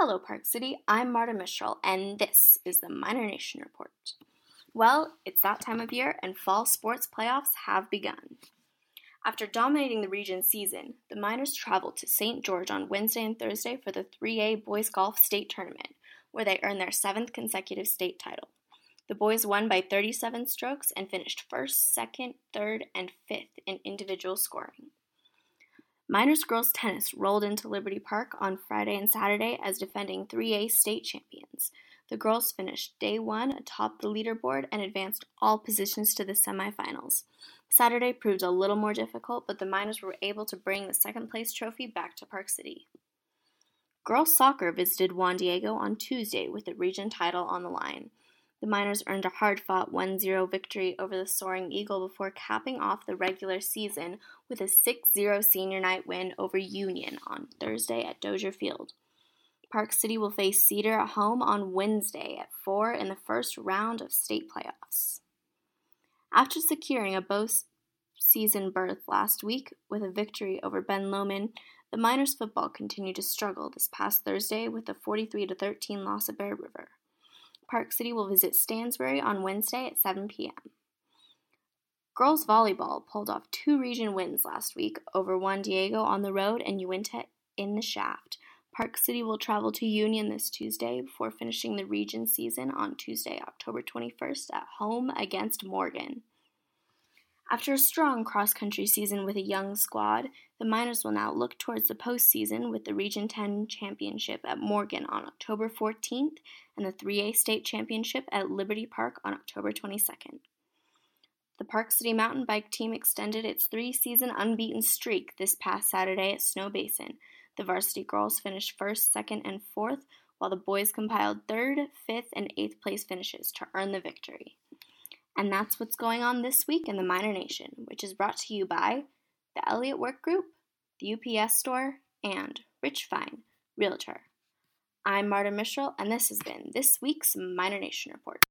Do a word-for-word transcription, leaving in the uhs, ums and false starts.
Hello, Park City. I'm Marta Mistral, and this is the Miner Nation Report. Well, it's that time of year, and fall sports playoffs have begun. After dominating the region season, the Miners traveled to Saint George on Wednesday and Thursday for the three A Boys Golf State Tournament, where they earned their seventh consecutive state title. The boys won by thirty-seven strokes and finished first, second, third, and fifth in individual scoring. Miners girls tennis rolled into Liberty Park on Friday and Saturday as defending three A state champions. The girls finished day one atop the leaderboard and advanced all positions to the semifinals. Saturday proved a little more difficult, but the Miners were able to bring the second place trophy back to Park City. Girls soccer visited Juan Diego on Tuesday with the region title on the line. The Miners earned a hard-fought one zero victory over the Soaring Eagle before capping off the regular season with a six zero senior night win over Union on Thursday at Dozier Field. Park City will face Cedar at home on Wednesday at four in the first round of state playoffs. After securing a postseason berth last week with a victory over Ben Lomond, the Miners football continued to struggle this past Thursday with a forty-three to thirteen loss at Bear River. Park City will visit Stansbury on Wednesday at seven p.m. Girls volleyball pulled off two region wins last week over Juan Diego on the road and Uinta in the Shaft. Park City will travel to Union this Tuesday before finishing the region season on Tuesday, October twenty-first at home against Morgan. After a strong cross-country season with a young squad, the Miners will now look towards the postseason with the Region ten Championship at Morgan on October fourteenth and the three A State Championship at Liberty Park on October twenty-second. The Park City Mountain Bike Team extended its three-season unbeaten streak this past Saturday at Snow Basin. The varsity girls finished first, second, and fourth, while the boys compiled third, fifth, and eighth place finishes to earn the victory. And that's what's going on this week in the Miner Nation, which is brought to you by the Elliott Work Group, the U P S Store, and Rich Fine, Realtor. I'm Marta Mistral, and this has been this week's Miner Nation Report.